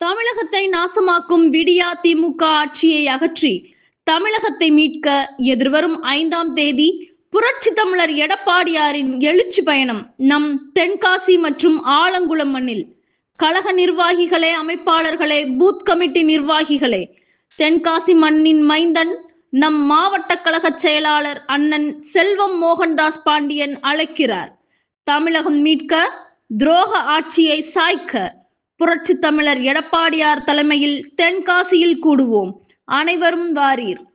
தமிழகத்தை நாசமாக்கும் விடியா திமுக ஆட்சியை அகற்றி தமிழகத்தை மீட்க எதிர்வரும் 5ஆம் தேதி புரட்சி தமிழர் எடப்பாடியாரின் எழுச்சி பயணம் நம் தென்காசி மற்றும் ஆலங்குளம் மண்ணில். கழக நிர்வாகிகளே, அமைப்பாளர்களே, பூத் கமிட்டி நிர்வாகிகளே, தென்காசி மண்ணின் மைந்தன் நம் மாவட்ட கழக செயலாளர் அண்ணன் செல்வம் மோகன்தாஸ் பாண்டியன் அழைக்கிறார். தமிழகம் மீட்க, துரோக ஆட்சியை சாய்க்க புரட்சி தமிழர் எடப்பாடியார் தலைமையில் தென்காசியில் கூடுவோம். அனைவரும் வாரீர்.